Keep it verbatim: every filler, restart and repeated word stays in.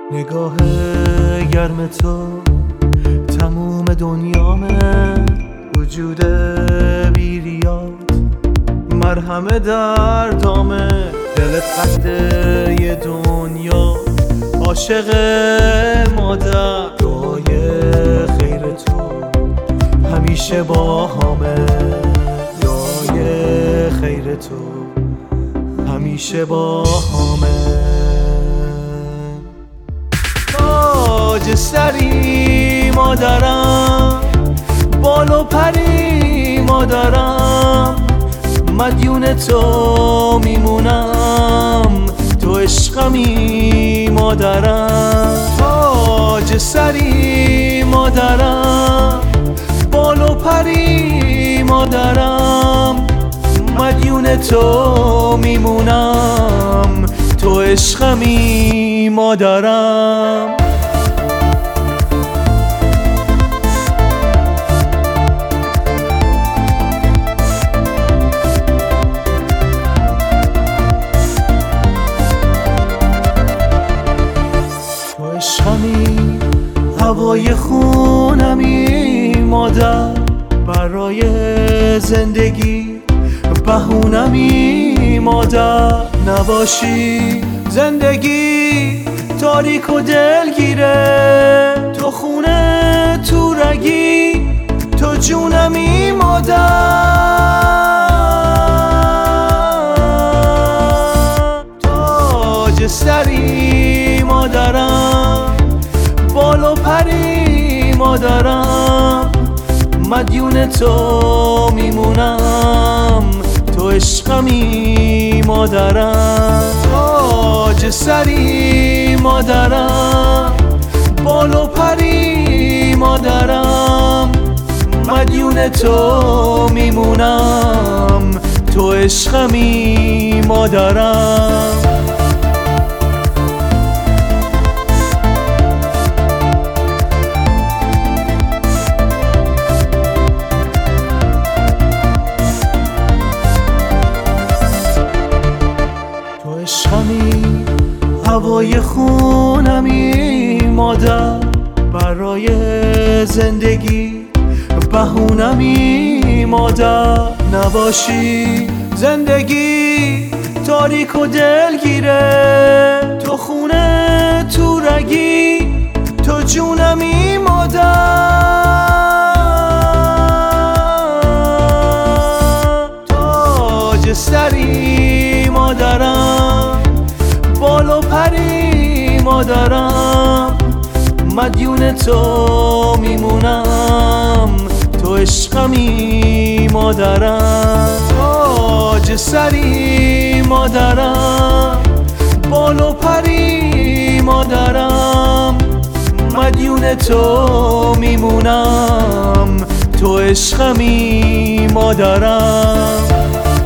نگاه گرم تو تموم دنیامه، وجود بیریاد مرهم دردامه. دلت قده یه دنیا عاشق مادر، دعای خیر تو همیشه با همه. دعای خیر تو همیشه با همه. تاج سری مادرم، بال و پری مادرم، مدیون تو میمونم، تو عشقمی مادرم. تاج سری مادرم، بال و پری مادرم، مدیون تو میمونم، تو عشقمی مادرم. تو عشقمی، هوای خونمی مادر، برای زندگی بهونمی مادر. نباشی زندگی تاریک و دلگیره، تو خونه تو رگی، تو جونمی مادر. تاج سری مادرم، بال و پری مادرم، مدیون تو میمونم، تو عشقمی مادرم. تاج سری مادرم، بال و پری مادرم، مدیون تو میمونم، تو عشقمی مادرم. عشقمی، هوای خونمی مادر، برای زندگی بهونمی مادر. نباشی زندگی تاریک و دلگیره، تو خونه تو رگی، تو جونمی مادر. تاج سری مادرم، بال و پری مادرم، مدیون تو میمونم، تو عشقمی مادرم. تاج سری مادرم، بال و پری مادرم، مدیون تو میمونم، تو عشقمی مادرم.